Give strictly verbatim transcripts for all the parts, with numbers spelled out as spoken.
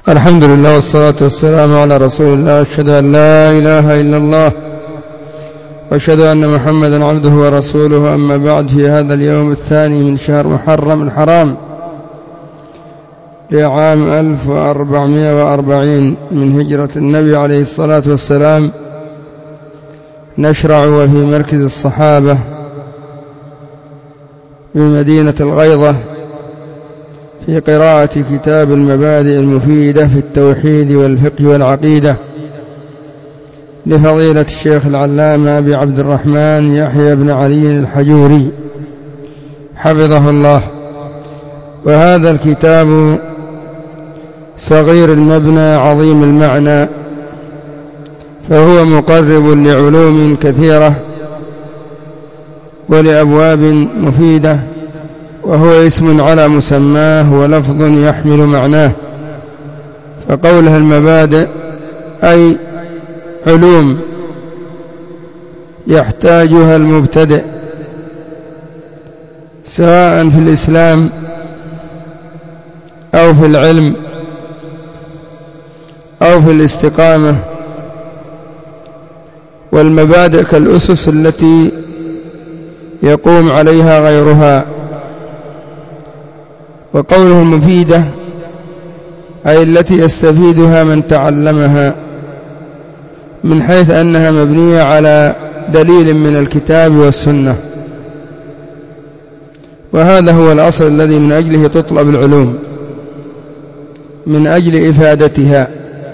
الحمد لله والصلاة والسلام على رسول الله. أشهد أن لا إله إلا الله وأشهد أن محمدا عبده ورسوله. أما بعد، في هذا اليوم الثاني من شهر محرم الحرام لعام ألف وأربعمائة وأربعين من هجرة النبي عليه الصلاة والسلام، نشرع وفي مركز الصحابة بمدينة الغيضة في قراءة كتاب المبادئ المفيدة في التوحيد والفقه والعقيدة لفضيلة الشيخ العلامة أبي عبد الرحمن يحيى بن علي الحجوري حفظه الله. وهذا الكتاب صغير المبنى عظيم المعنى، فهو مقرب لعلوم كثيرة ولأبواب مفيدة، وهو اسم على مسماه ولفظ يحمل معناه. فقولها المبادئ أي علوم يحتاجها المبتدئ سواء في الإسلام أو في العلم أو في الاستقامة. والمبادئ كالأسس التي يقوم عليها غيرها. وقوله المفيدة أي التي يستفيدها من تعلمها، من حيث أنها مبنية على دليل من الكتاب والسنة، وهذا هو الأصل الذي من أجله تطلب العلوم، من أجل إفادتها،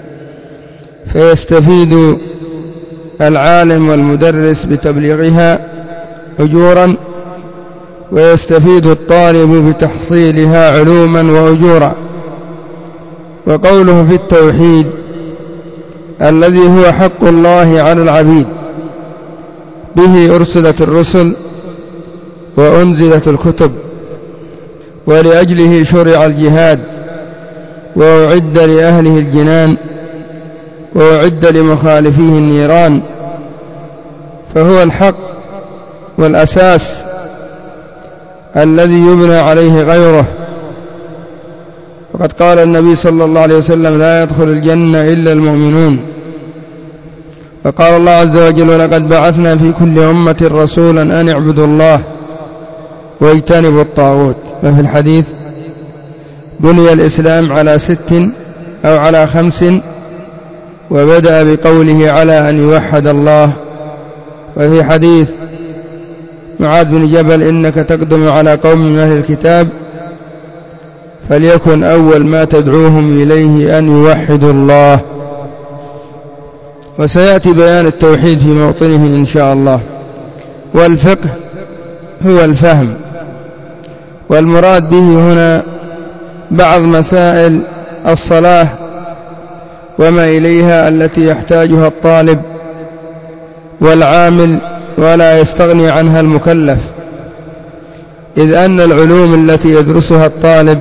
فيستفيد العالم والمدرس بتبليغها أجورا، ويستفيد الطالب بتحصيلها علوما وأجورا. وقوله في التوحيد الذي هو حق الله على العبيد، به أرسلت الرسل وأنزلت الكتب، ولأجله شرع الجهاد، وأعد لأهله الجنان، وأعد لمخالفيه النيران. فهو الحق والأساس الذي يبنى عليه غيره. وقد قال النبي صلى الله عليه وسلم: لا يدخل الجنة إلا المؤمنون. وقال الله عز وجل: ولقد بعثنا في كل أمة رسولا أن اعبدوا الله واجتنبوا الطاغوت. وفي الحديث: بني الإسلام على ست أو على خمس، وبدأ بقوله على أن يوحد الله. وفي حديث معاذ بن جبل: إنك تقدم على قوم من أهل الكتاب، فليكن أول ما تدعوهم إليه أن يوحدوا الله. وسيأتي بيان التوحيد في موطنه إن شاء الله. والفقه هو الفهم، والمراد به هنا بعض مسائل الصلاة وما إليها التي يحتاجها الطالب والعامل، ولا يستغني عنها المكلف، إذ أن العلوم التي يدرسها الطالب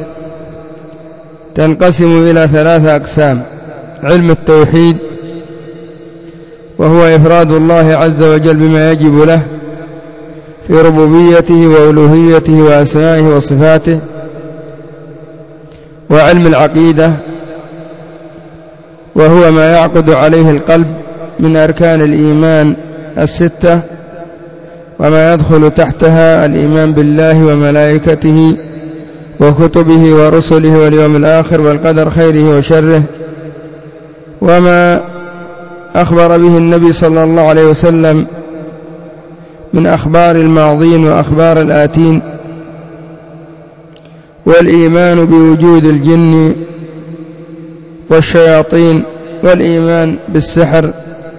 تنقسم إلى ثلاثة أقسام: علم التوحيد، وهو إفراد الله عز وجل بما يجب له في ربوبيته وألوهيته وأسمائه وصفاته. وعلم العقيدة، وهو ما يعقد عليه القلب من أركان الإيمان الستة، وما يدخل تحتها الإيمان بالله وملائكته وكتبه ورسله واليوم الآخر والقدر خيره وشره، وما أخبر به النبي صلى الله عليه وسلم من أخبار الماضين وأخبار الآتين، والإيمان بوجود الجن والشياطين، والإيمان بالسحر،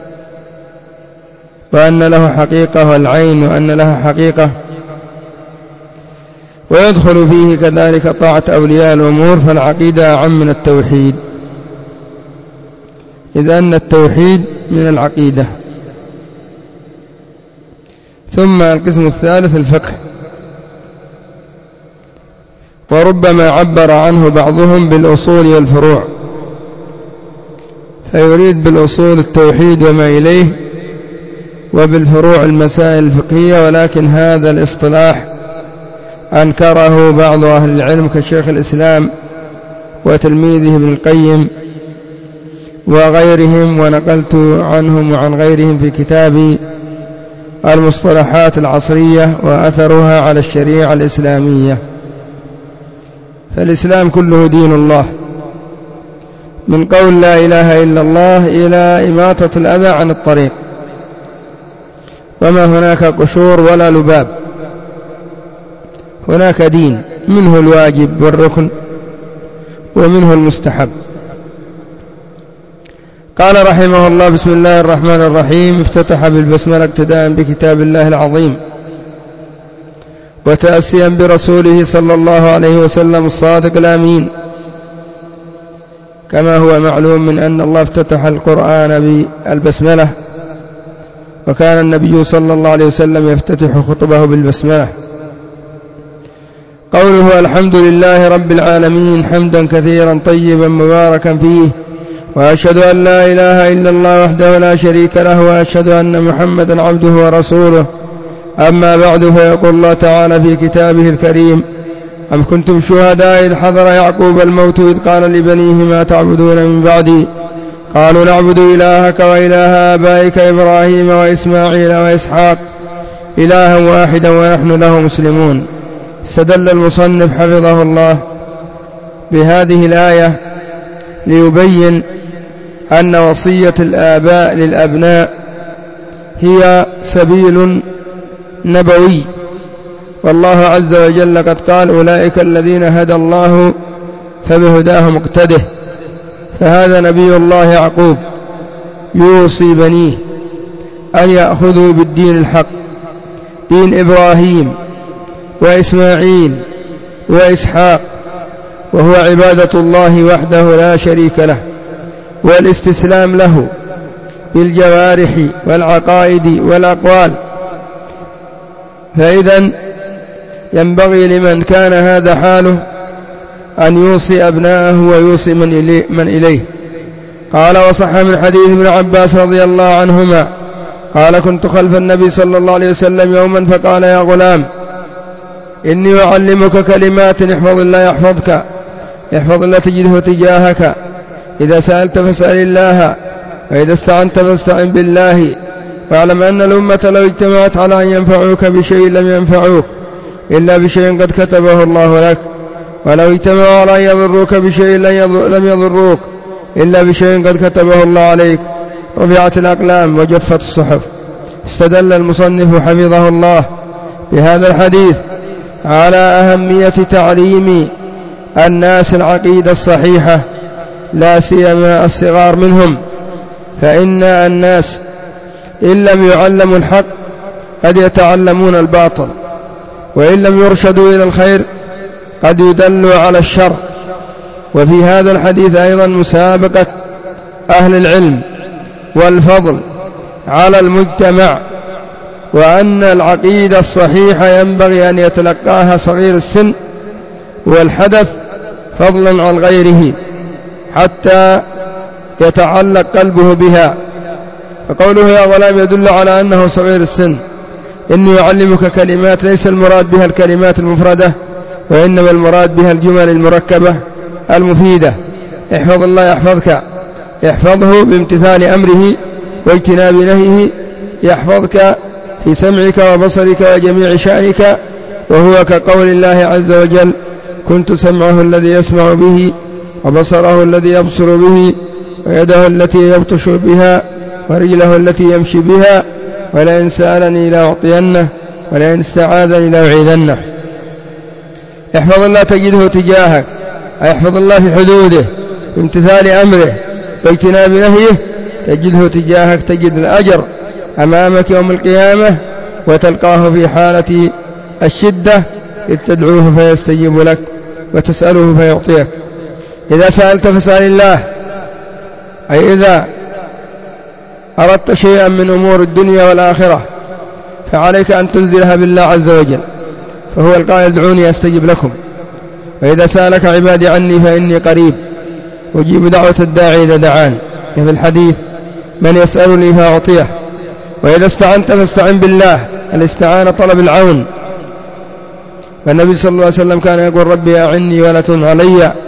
وأن له حقيقة، والعين وأن له حقيقة. ويدخل فيه كذلك طاعة أولياء الأمور، فالعقيدة أعم من التوحيد، إذ أن التوحيد من العقيدة. ثم القسم الثالث الفقه، وربما عبر عنه بعضهم بالأصول والفروع، فيريد بالأصول التوحيد وما إليه، وبالفروع المسائل الفقهية. ولكن هذا الاصطلاح أنكره بعض أهل العلم كشيخ الإسلام وتلميذه ابن القيم وغيرهم، ونقلت عنهم وعن غيرهم في كتاب المصطلحات العصرية وأثرها على الشريعة الإسلامية. فالإسلام كله دين الله، من قول لا إله إلا الله إلى إماطة الأذى عن الطريق، وما هناك قشور ولا لباب، هناك دين، منه الواجب والركن ومنه المستحب. قال رحمه الله: بسم الله الرحمن الرحيم. افتتح بالبسملة اقتداء بكتاب الله العظيم وتأسيا برسوله صلى الله عليه وسلم الصادق الأمين، كما هو معلوم من أن الله افتتح القرآن بالبسملة، وكان النبي صلى الله عليه وسلم يفتتح خطبه بالبسملة. قوله: الحمد لله رب العالمين، حمدا كثيرا طيبا مباركا فيه، وأشهد أن لا إله إلا الله وحده لا شريك له، وأشهد أن محمدا عبده ورسوله. أما بعد، فيقول الله تعالى في كتابه الكريم: أم كنتم شهداء إذ حضر يعقوب الموت إذ قال لبنيه ما تعبدون من بعدي قالوا نعبد إلهك وإله آبائك إبراهيم وإسماعيل وإسحاق إلها واحدا ونحن له مسلمون. استدل المصنف حفظه الله بهذه الآية ليبين أن وصية الآباء للأبناء هي سبيل نبوي، والله عز وجل قد قال: أولئك الذين هدى الله فبهداه مقتده. فهذا نبي الله يعقوب يوصي بنيه أن يأخذوا بالدين الحق، دين إبراهيم وإسماعيل وإسحاق، وهو عبادة الله وحده لا شريك له، والاستسلام له بالجوارح والعقائد والأقوال. فإذن ينبغي لمن كان هذا حاله أن يوصي أبناءه ويوصي من إليه, من إليه. قال: وصح من حديث ابن عباس رضي الله عنهما قال: كنت خلف النبي صلى الله عليه وسلم يوما فقال: يا غلام، إني أعلمك كلمات احفظ الله يحفظك، احفظ الله تجده تجاهك، إذا سألت فاسأل الله، وإذا استعنت فاستعن بالله، واعلم أن الأمة لو اجتمعت على أن ينفعوك بشيء لم ينفعوك إلا بشيء قد كتبه الله لك، ولو اجتمعوا على أن يضروك بشيء لم يضروك إلا بشيء قد كتبه الله عليك، رفعت الأقلام وجفت الصحف. استدل المصنف حفظه الله بهذا الحديث على أهمية تعليم الناس العقيدة الصحيحة، لا سيما الصغار منهم، فإن الناس إن لم يعلموا الحق قد يتعلمون الباطل، وإن لم يرشدوا إلى الخير قد يدلوا على الشر. وفي هذا الحديث أيضا مسابقة أهل العلم والفضل على المجتمع، وأن العقيدة الصحيحة ينبغي أن يتلقاها صغير السن والحدث فضلا عن غيره حتى يتعلق قلبه بها. فقوله يا غلام يدل على أنه صغير السن. إني يعلمك كلمات ليس المراد بها الكلمات المفردة، وإنما المراد بها الجمل المركبة المفيدة. احفظ الله يحفظك، يحفظه بامتثال أمره واجتناب نهيه، يحفظك في سمعك وبصرك وجميع شأنك، وهو كقول الله عز وجل كنت سمعه الذي يسمع به وبصره الذي يبصر به ويده التي يبطش بها ورجله التي يمشي بها، ولئن سألني لأعطينه ولئن استعاذني لأعيذنه. احفظ الله تجده تجاهك، احفظ الله في حدوده بامتثال أمره واجتناب نهيه، تجده تجاهك، تجد الأجر أمامك يوم القيامة، وتلقاه في حالة الشدة إذ تدعوه فيستجيب لك وتسأله فيعطيك. إذا سألت فاسأل الله، أي إذا أردت شيئا من أمور الدنيا والآخرة فعليك أن تنزلها بالله عز وجل، فهو القائل ادعوني أستجب لكم. وإذا سألك عبادي عني فإني قريب أجيب دعوة الداعي إذا دعان، في الحديث من يسألني فأعطيه. وإذا استعنت فاستعن بالله، الاستعانة طلب العون. فالنبي صلى الله عليه وسلم كان يقول ربي أعني ولا تعن علي،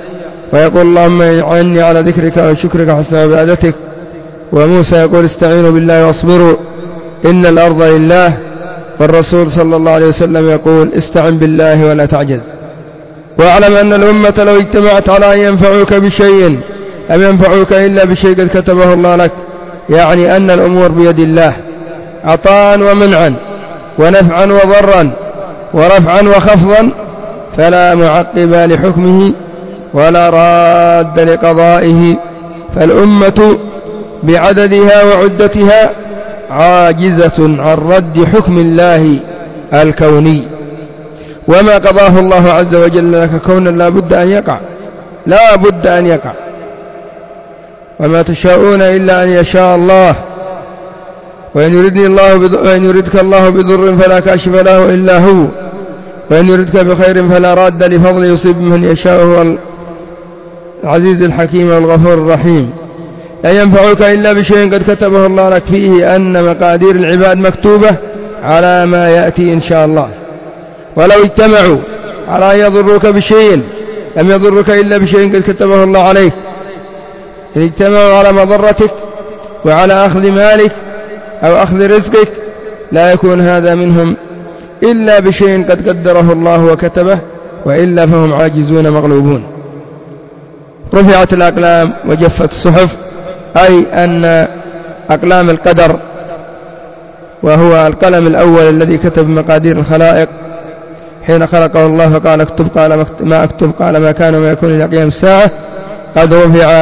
ويقول اللهم أعني على ذكرك وشكرك وحسن عبادتك. وموسى يقول استعينوا بالله واصبروا إن الأرض لله. والرسول صلى الله عليه وسلم يقول استعن بالله ولا تعجز. واعلم أن الأمة لو اجتمعت على أن ينفعوك بشيء لم ينفعوك إلا بشيء قد كتبه الله لك، يعني أن الأمور بيد الله، عطاء ومنعا ونفعا وضرا ورفعا وخفضا، فلا معقب لحكمه ولا راد لقضائه. فالأمة بعددها وعدتها عاجزة عن رد حكم الله الكوني، وما قضاه الله عز وجل لك كونا لا بد أن يقع، لا بد أن يقع. وما تشاءون إلا أن يشاء الله. وإن يردني الله وإن يردك الله بضر فلا كاشف له إلا هو، وإن يردك بخير فلا راد لفضل يصيب من يشاء، هو العزيز الحكيم والغفور الرحيم. لا ينفعك إلا بشيء قد كتبه الله لك، فيه أن مقادير العباد مكتوبة على ما يأتي إن شاء الله. ولو اجتمعوا على أن يضروك بشيء لم يضرك إلا بشيء قد كتبه الله عليك. إن اجتمعوا على مضرتك وعلى أخذ مالك أو أخذ رزقك لا يكون هذا منهم إلا بشيء قد قدره الله وكتبه، وإلا فهم عاجزون مغلوبون. رفعت الأقلام وجفت الصحف، أي أن أقلام القدر وهو القلم الأول الذي كتب مقادير الخلائق حين خلقه الله فقال اكتب، قال ما أكتب، قال ما كان وما يكون إلى قيام الساعة، قد رفع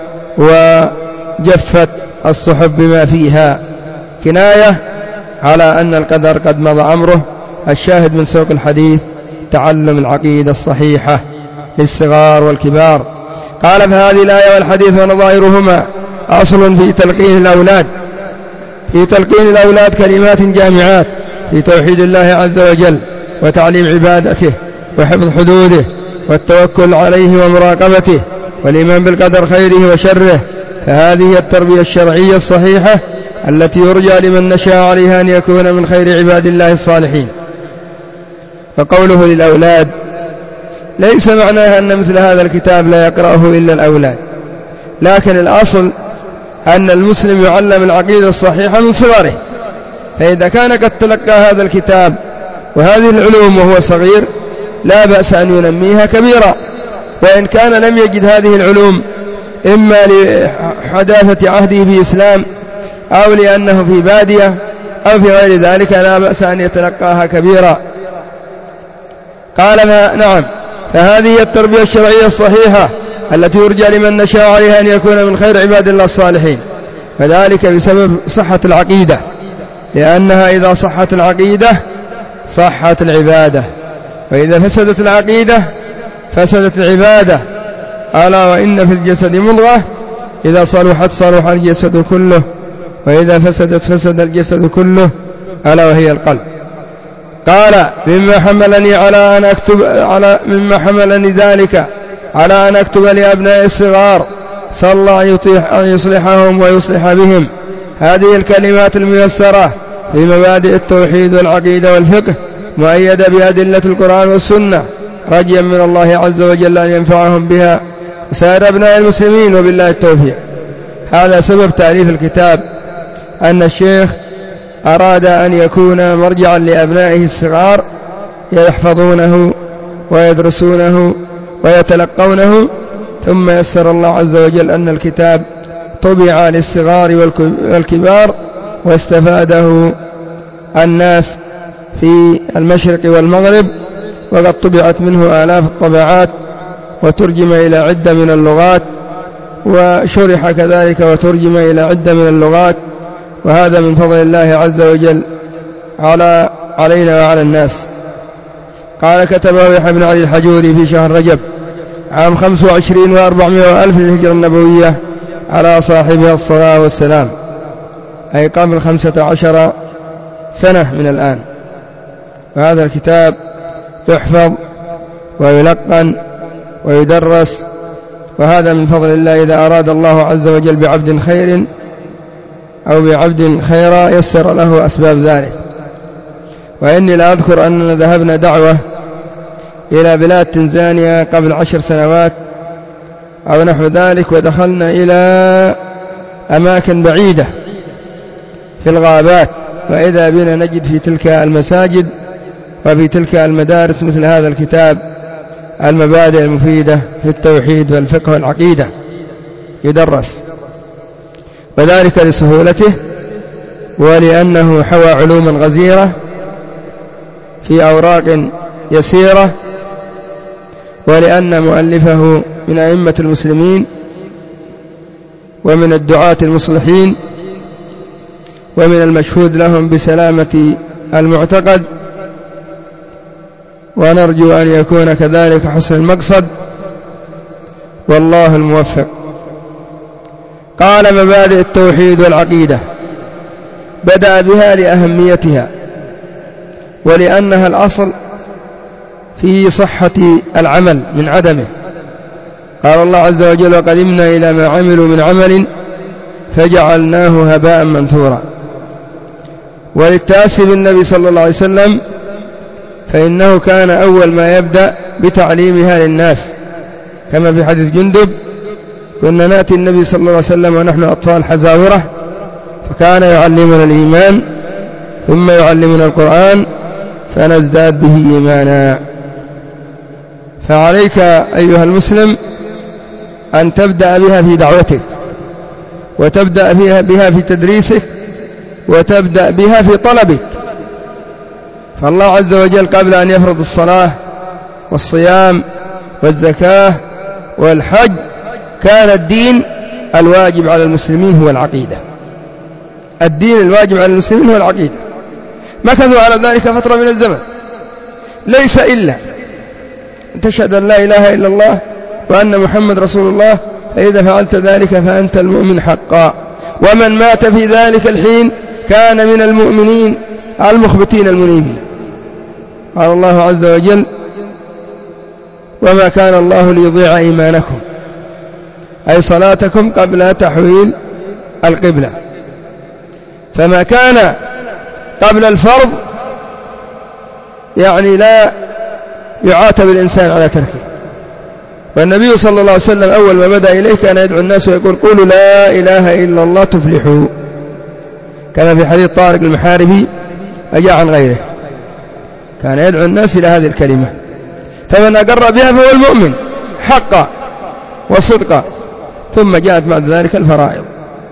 وجفت الصحف بما فيها، كناية على أن القدر قد مضى أمره. الشاهد من سوق الحديث تعلم العقيدة الصحيحة للصغار والكبار. قال فهذه الآية والحديث ونظائرهما أصل في تلقين الأولاد في تلقين الأولاد كلمات جامعات في توحيد الله عز وجل وتعليم عبادته وحفظ حدوده والتوكل عليه ومراقبته والإيمان بالقدر خيره وشره. فهذه التربية الشرعية الصحيحة التي يرجى لمن نشاء عليها أن يكون من خير عباد الله الصالحين. فقوله للأولاد ليس معناها أن مثل هذا الكتاب لا يقرأه إلا الأولاد، لكن الأصل أن المسلم يعلم العقيدة الصحيحة من صغره. فإذا كان قد تلقى هذا الكتاب وهذه العلوم وهو صغير لا بأس أن ينميها كبيرا. وإن كان لم يجد هذه العلوم إما لحداثة عهده بإسلام أو لأنه في بادية أو في غير ذلك لا بأس أن يتلقاها كبيرا. قال نعم، فهذه التربية الشرعية الصحيحة التي يرجى لمن نشاء عليها أن يكون من خير عباد الله الصالحين، فذلك بسبب صحة العقيدة، لأنها إذا صحت العقيدة صحت العبادة، وإذا فسدت العقيدة فسدت العبادة. ألا وإن في الجسد مضغة إذا صلحت صلح الجسد كله، وإذا فسدت فسد الجسد كله، ألا وهي القلب. قال مما حملني على أن أكتب على مما حملني ذلك على أن أكتب لأبناء الصغار صلى الله أن يصلحهم ويصلح بهم هذه الكلمات الميسرة في مبادئ التوحيد والعقيدة والفقه، مؤيدة بأدلة القرآن والسنة، رجيا من الله عز وجل أن ينفعهم بها وسائر أبناء المسلمين، وبالله التوفيق. هذا سبب تأليف الكتاب، أن الشيخ أراد أن يكون مرجعا لأبنائه الصغار يحفظونه ويدرسونه ويتلقونه، ثم يسر الله عز وجل أن الكتاب طبع للصغار والكبار واستفاده الناس في المشرق والمغرب، وقد طبعت منه آلاف الطبعات وترجم إلى عدة من اللغات، وشرح كذلك وترجم إلى عدة من اللغات، وهذا من فضل الله عز وجل على علينا وعلى الناس. قال كتبه يحيى بن علي الحجوري في شهر رجب عام خمس وعشرين وأربعمائة ألف للهجرة النبوية على صاحبها الصلاة والسلام، أي قبل خمسة عشر سنة من الآن. وهذا الكتاب يحفظ ويلقن ويدرس، وهذا من فضل الله إذا أراد الله عز وجل بعبد خير أو بعبد خيرا يسر له أسباب ذلك. وإني لا أذكر أننا ذهبنا دعوة إلى بلاد تنزانيا قبل عشر سنوات أو نحو ذلك، ودخلنا إلى أماكن بعيدة في الغابات، وإذا بنا نجد في تلك المساجد وفي تلك المدارس مثل هذا الكتاب المبادئ المفيدة في التوحيد والفقه والعقيدة يدرس، وذلك لسهولته ولأنه حوى علوما غزيرة في أوراق يسيرة، ولأن مؤلفه من أئمة المسلمين ومن الدعاة المصلحين ومن المشهود لهم بسلامة المعتقد، ونرجو أن يكون كذلك حسن المقصد، والله الموفق. قال: مبادئ التوحيد والعقيدة، بدأ بها لأهميتها ولأنها الأصل في صحة العمل من عدمه. قال الله عز وجل: وقدمنا إلى ما عملوا من عمل فجعلناه هباء منثورا. وللتأسي بالنبي صلى الله عليه وسلم، فإنه كان أول ما يبدأ بتعليمها للناس، كما في حديث جندب: كنا نأتي النبي صلى الله عليه وسلم ونحن أطفال حزاورة، فكان يعلمنا الإيمان ثم يعلمنا القرآن فنزداد به إيمانا. فعليك أيها المسلم أن تبدأ بها في دعوتك، وتبدأ فيها بها في تدريسك، وتبدأ بها في طلبك. فالله عز وجل قبل أن يفرض الصلاة والصيام والزكاة والحج كان الدين الواجب على المسلمين هو العقيدة. الدين الواجب على المسلمين هو العقيدة. مكثوا على ذلك فترة من الزمن، ليس إلا أن تشهد أن لا إله إلا الله وأن محمد رسول الله، فإذا فعلت ذلك فأنت المؤمن حقا. ومن مات في ذلك الحين كان من المؤمنين المخبتين المنيبين. قال الله عز وجل: وما كان الله ليضيع إيمانكم، أي صلاتكم قبل تحويل القبلة. فما كان قبل الفرض يعني لا يعاتب الإنسان على تركه. والنبي صلى الله عليه وسلم أول ما بدأ إليه كان يدعو الناس ويقول: قولوا لا إله إلا الله تفلحوا، كما في حديث طارق المحاربي أجاء عن غيره، كان يدعو الناس إلى هذه الكلمة. فمن أقر بها فهو المؤمن حقا وصدقا. ثم جاءت بعد ذلك الفرائض،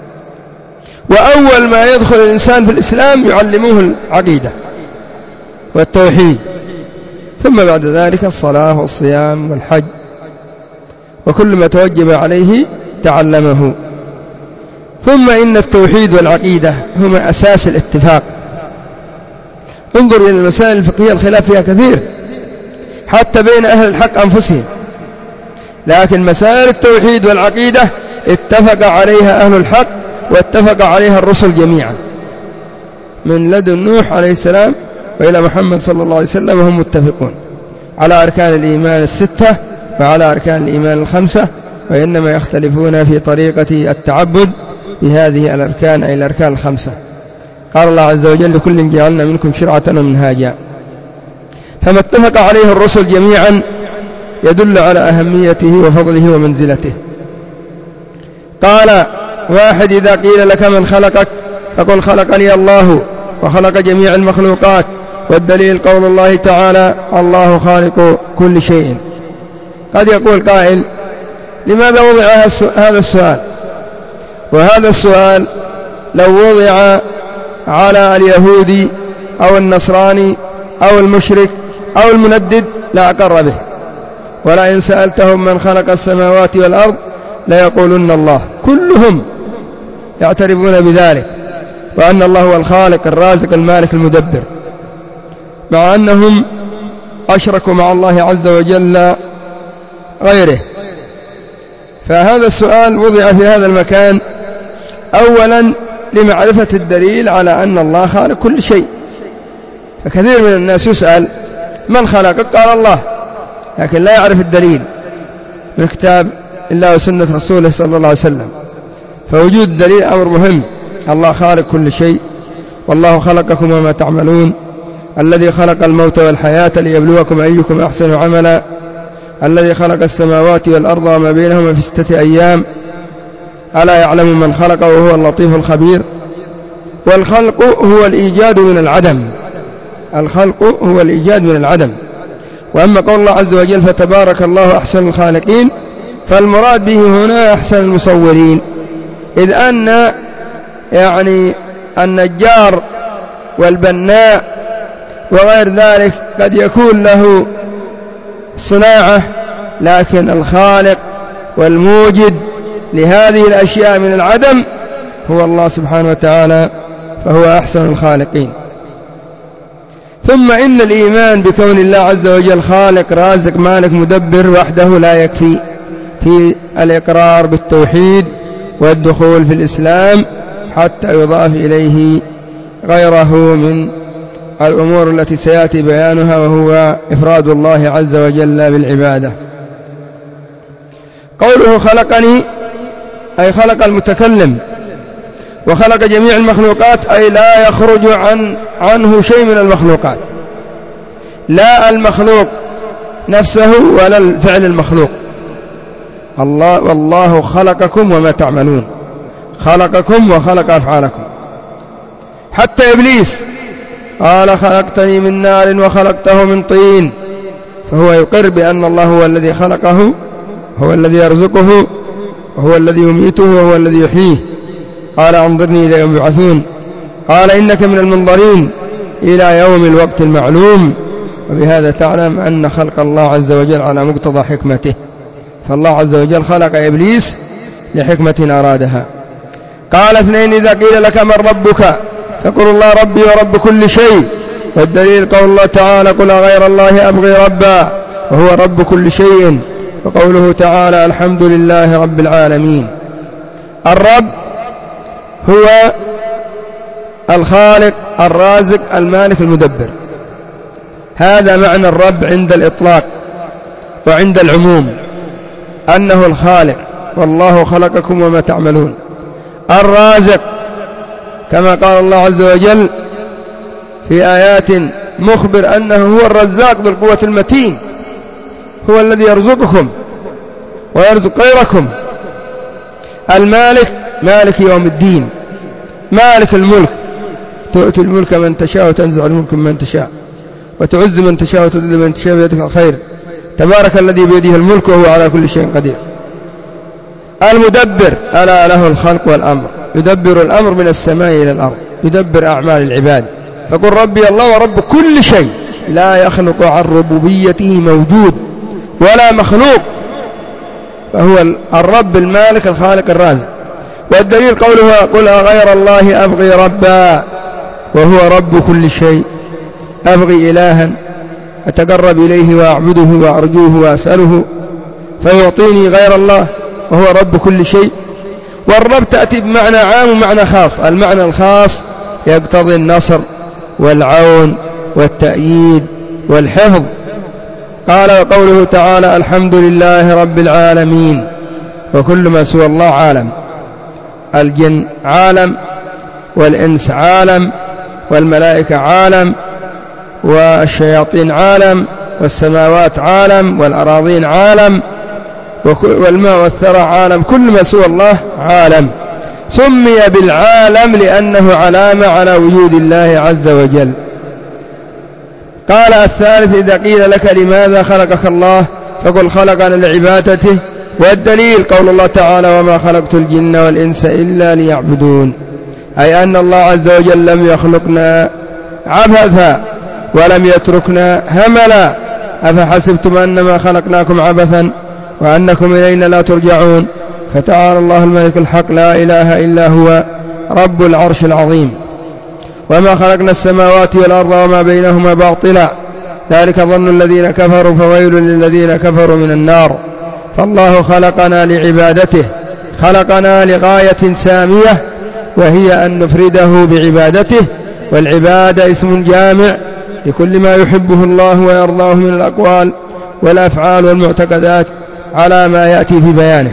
وأول ما يدخل الإنسان في الإسلام يعلموه العقيدة والتوحيد، ثم بعد ذلك الصلاة والصيام والحج، وكل ما توجب عليه تعلمه. ثم إن التوحيد والعقيدة هما أساس الاتفاق. انظر إلى المسائل الفقهية الخلاف فيها كثير حتى بين أهل الحق أنفسهم، لكن مسائل التوحيد والعقيدة اتفق عليها أهل الحق واتفق عليها الرسل جميعا، من لدن نوح عليه السلام وإلى محمد صلى الله عليه وسلم، وهم متفقون على أركان الإيمان الستة وعلى أركان الإيمان الخمسة، وإنما يختلفون في طريقة التعبد بهذه الأركان، أي الأركان الخمسة. قال الله عز وجل: لكل جعلنا منكم شرعة ومنهاجا. فما اتفق عليه الرسل جميعا يدل على أهميته وفضله ومنزلته. قال واحد: إذا قيل لك من خلقك فقل خلقني الله وخلق جميع المخلوقات، والدليل قول الله تعالى: الله خالق كل شيء. قد يقول قائل: لماذا وضع هذا السؤال؟ وهذا السؤال لو وضع على اليهودي أو النصراني أو المشرك أو المندد لا أقر به، ولئن سألتهم من خلق السماوات والأرض ليقولن الله. كلهم يعترفون بذلك، وأن الله هو الخالق الرازق المالك المدبر، مع أنهم أشركوا مع الله عز وجل غيره. فهذا السؤال وضع في هذا المكان أولا لمعرفة الدليل على أن الله خالق كل شيء. فكثير من الناس يسأل: من خلقك؟ قال الله، لكن لا يعرف الدليل من كتاب الله وسنة رسوله صلى الله عليه وسلم. فوجود الدليل أمر مهم. الله خالق كل شيء، والله خلقكم وما تعملون، الذي خلق الموت والحياة ليبلوكم أيكم أحسن عملا، الذي خلق السماوات والأرض وما بينهما في ستة أيام ألا يعلم من خلق وهو اللطيف الخبير. والخلق هو الإيجاد من العدم، الخلق هو الإيجاد من العدم. وأما قول الله عز وجل فتبارك الله أحسن الخالقين، فالمراد به هنا أحسن المصورين، إذ أن يعني النجار والبناء وغير ذلك قد يكون له صناعة، لكن الخالق والموجد لهذه الأشياء من العدم هو الله سبحانه وتعالى، فهو أحسن الخالقين. ثم إن الإيمان بكون الله عز وجل خالق رازق مالك مدبر وحده لا يكفي في الإقرار بالتوحيد والدخول في الإسلام، حتى يضاف إليه غيره من الأمور التي سيأتي بيانها، وهو إفراد الله عز وجل بالعبادة. قوله خلقني أي خلق المتكلم، وخلق جميع المخلوقات أي لا يخرج عن عنه شيء من المخلوقات، لا المخلوق نفسه ولا الفعل المخلوق. الله والله خلقكم وما تعملون، خلقكم وخلق أفعالكم. حتى إبليس قال خلقتني من نار وخلقته من طين، فهو يقر بأن الله هو الذي خلقه، هو الذي يرزقه، وهو الذي يميته، وهو الذي يحييه. قال أنظرني إلى يوم يبعثون، قال إنك من المنظرين إلى يوم الوقت المعلوم. وبهذا تعلم أن خلق الله عز وجل على مقتضى حكمته، فالله عز وجل خلق إبليس لحكمة أرادها. قال اثنين إذا قيل لك من ربك فقل الله ربي ورب كل شيء، والدليل قول الله تعالى قل غير الله أبغي ربا وهو رب كل شيء، وقوله تعالى الحمد لله رب العالمين. الرب هو الخالق الرازق المالك المدبر، هذا معنى الرب عند الإطلاق وعند العموم، أنه الخالق والله خلقكم وما تعملون. الرازق كما قال الله عز وجل في آيات مخبر أنه هو الرزاق ذو القوة المتين، هو الذي يرزقكم ويرزق غيركم. المالك مالك يوم الدين، مالك الملك، تؤتي الملك من تشاء وتنزع الملك من تشاء وتعز من تشاء وتذل من تشاء بيدك الخير، تبارك الذي بيده الملك وهو على كل شيء قدير. المدبر ألا له الخلق والأمر، يدبر الأمر من السماء إلى الأرض، يدبر أعمال العباد. فقل ربي الله ورب كل شيء، لا يخلق عن ربوبيته موجود ولا مخلوق، فهو الرب المالك الخالق الرازق. والدليل قوله قل غير الله أبغي ربا وهو رب كل شيء، أبغي إلها أتقرب إليه وأعبده وأرجوه وأسأله فيعطيني غير الله وهو رب كل شيء. والرب تأتي بمعنى عام ومعنى خاص، المعنى الخاص يقتضي النصر والعون والتأييد والحفظ. قال وقوله تعالى الحمد لله رب العالمين، وكل ما سوى الله عالم، الجن عالم والإنس عالم والملائكة عالم والشياطين عالم والسماوات عالم والأراضين عالم والماء والثرى عالم، كل ما سوى الله عالم. سمي بالعالم لأنه علامة على وجود الله عز وجل. قال الثالث إذا قيل لك لماذا خلقك الله فقل خلقنا لعبادته، والدليل قول الله تعالى وما خلقت الجن والإنس إلا ليعبدون، أي أن الله عز وجل لم يخلقنا عبثا ولم يتركنا هملا. أفحسبتم أنما خلقناكم عبثا وأنكم إلينا لا ترجعون، فتعالى الله الملك الحق لا إله إلا هو رب العرش العظيم. وما خلقنا السماوات والأرض وما بينهما باطلا، ذلك ظن الذين كفروا فويل للذين كفروا من النار. فالله خلقنا لعبادته، خلقنا لغاية سامية وهي أن نفرده بعبادته، والعبادة اسم جامع لكل ما يحبه الله ويرضاه من الأقوال والأفعال والمعتقدات على ما يأتي في بيانه.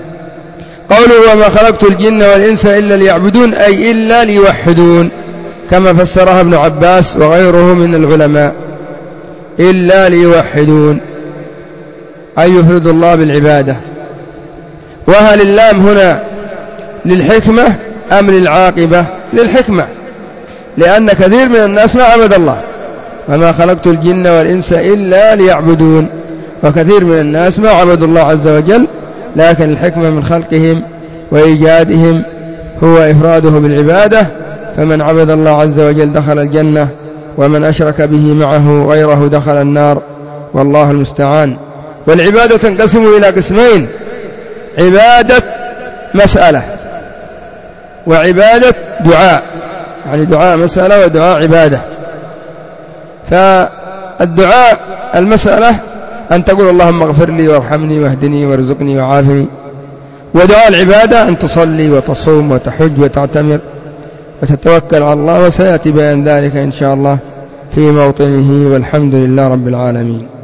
قوله وما خلقت الجن والإنس إلا ليعبدون أي إلا ليوحدون، كما فسرها ابن عباس وغيره من العلماء، إلا ليوحدون. أن يفرد الله بالعبادة. وهل اللام هنا للحكمة أم للعاقبة؟ للحكمة، لأن كثير من الناس ما عبد الله، وما خلقت الجن والإنس إلا ليعبدون، وكثير من الناس ما عبدوا الله عز وجل، لكن الحكمة من خلقهم وإيجادهم هو إفراده بالعبادة. فمن عبد الله عز وجل دخل الجنة، ومن أشرك به معه غيره دخل النار، والله المستعان. والعبادة تنقسم إلى قسمين: عبادة مسألة وعبادة دعاء، يعني دعاء مسألة ودعاء عبادة. فالدعاء المسألة أن تقول اللهم اغفر لي وارحمني واهدني وارزقني وعافني. ودعاء العبادة أن تصلي وتصوم وتحج وتعتمر وتتوكل على الله، وسيأتي بيان ذلك إن شاء الله في موطنه. والحمد لله رب العالمين.